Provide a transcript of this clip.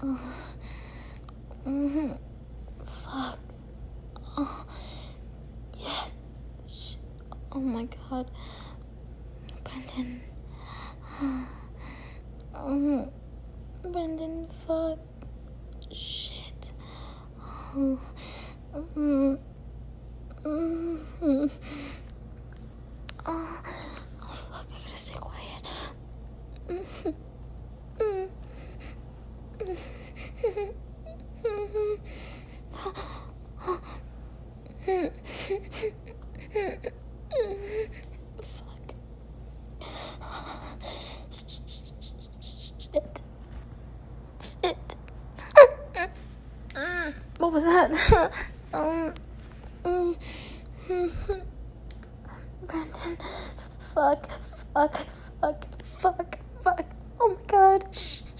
Fuck. Oh, yes. Shit. Oh my god. Brendan. Brendan, fuck. Shit. Oh, fuck, I gotta stay quiet. Fuck. Shit. What was that? Brandon. Fuck. Oh my god. Shh.